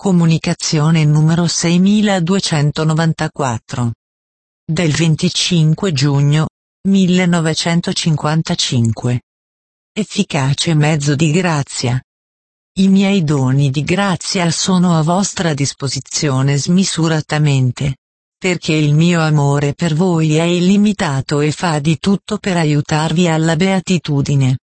Comunicazione numero 6294. Del 25 giugno 1955. Efficace mezzo di grazia. I miei doni di grazia sono a vostra disposizione smisuratamente, perché il mio amore per voi è illimitato e fa di tutto per aiutarvi alla beatitudine.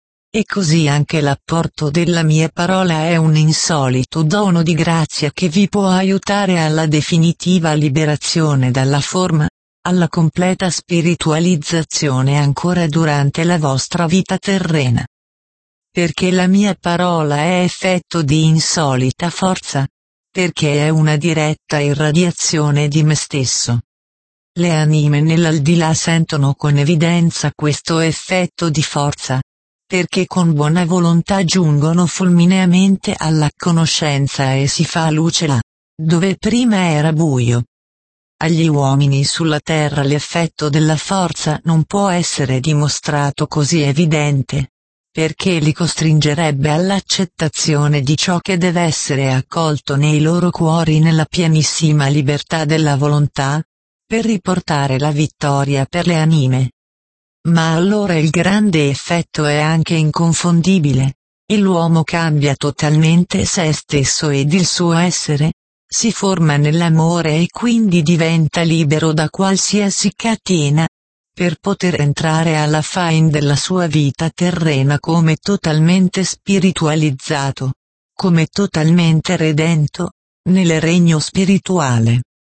E così anche l'apporto della mia parola è un insolito dono di grazia che vi può aiutare alla definitiva liberazione dalla forma, alla completa spiritualizzazione ancora durante la vostra vita terrena. Perché la mia parola è effetto di insolita forza, perché è una diretta irradiazione di me stesso. Le anime nell'aldilà sentono con evidenza questo effetto di forza, perché con buona volontà giungono fulmineamente alla conoscenza e si fa luce là, dove prima era buio. Agli uomini sulla terra l'effetto della forza non può essere dimostrato così evidente, perché li costringerebbe all'accettazione di ciò che deve essere accolto nei loro cuori nella pienissima libertà della volontà, per riportare la vittoria per le anime. Ma allora il grande effetto è anche inconfondibile, e l'uomo cambia totalmente se stesso ed il suo essere, si forma nell'amore e quindi diventa libero da qualsiasi catena, per poter entrare alla fine della sua vita terrena come totalmente spiritualizzato, come totalmente redento, nel regno spirituale.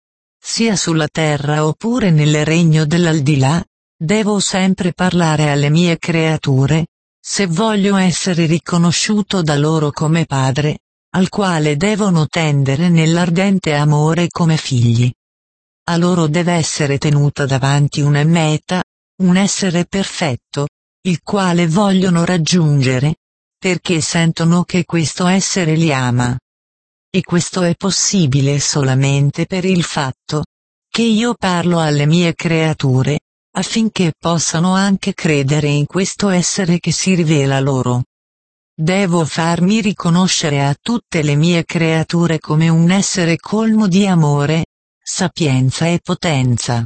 Sia sulla terra oppure nel regno dell'aldilà, devo sempre parlare alle mie creature, se voglio essere riconosciuto da loro come padre, al quale devono tendere nell'ardente amore come figli. A loro deve essere tenuta davanti una meta, un essere perfetto, il quale vogliono raggiungere, perché sentono che questo essere li ama. E questo è possibile solamente per il fatto che io parlo alle mie creature, affinché possano anche credere in questo essere che si rivela loro. Devo farmi riconoscere a tutte le mie creature come un essere colmo di amore, sapienza e potenza.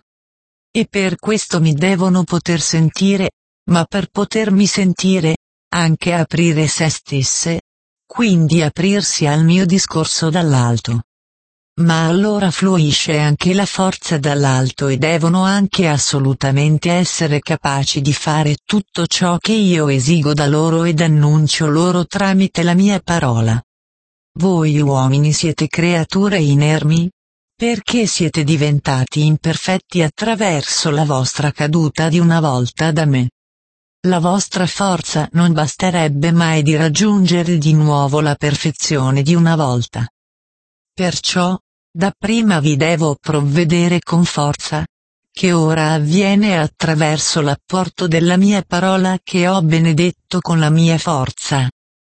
E per questo mi devono poter sentire, ma per potermi sentire, anche aprire se stesse, quindi aprirsi al mio discorso dall'alto. Ma allora fluisce anche la forza dall'alto e devono anche assolutamente essere capaci di fare tutto ciò che io esigo da loro ed annuncio loro tramite la mia parola. Voi uomini siete creature inermi? Perché siete diventati imperfetti attraverso la vostra caduta di una volta da me. La vostra forza non basterebbe mai di raggiungere di nuovo la perfezione di una volta. Perciò, dapprima vi devo provvedere con forza, che ora avviene attraverso l'apporto della mia parola che ho benedetto con la mia forza.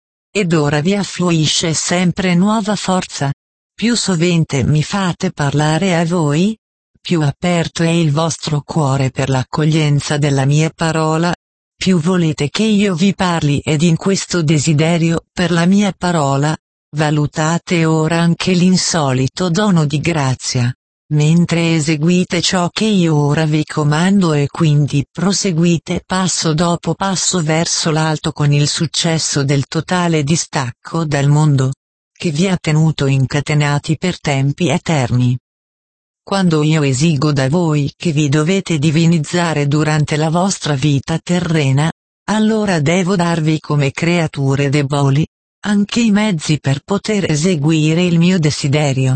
Ed ora vi affluisce sempre nuova forza, più sovente mi fate parlare a voi, più aperto è il vostro cuore per l'accoglienza della mia parola, più volete che io vi parli ed in questo desiderio per la mia parola, valutate ora anche l'insolito dono di grazia, mentre eseguite ciò che io ora vi comando e quindi proseguite passo dopo passo verso l'alto con il successo del totale distacco dal mondo, che vi ha tenuto incatenati per tempi eterni. Quando io esigo da voi che vi dovete divinizzare durante la vostra vita terrena, allora devo darvi come creature deboli, anche i mezzi per poter eseguire il mio desiderio.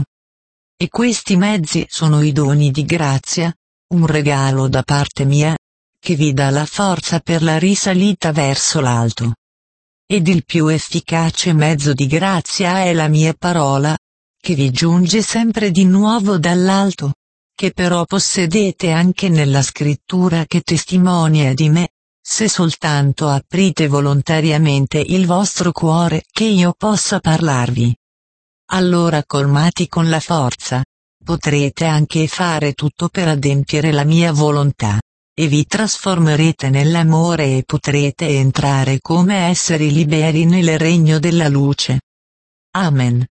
E questi mezzi sono i doni di grazia, un regalo da parte mia, che vi dà la forza per la risalita verso l'alto. Ed il più efficace mezzo di grazia è la mia parola, che vi giunge sempre di nuovo dall'alto, che però possedete anche nella scrittura che testimonia di me, se soltanto aprite volontariamente il vostro cuore che io possa parlarvi. Allora colmati con la forza, potrete anche fare tutto per adempiere la mia volontà, e vi trasformerete nell'amore e potrete entrare come esseri liberi nel regno della luce. Amen.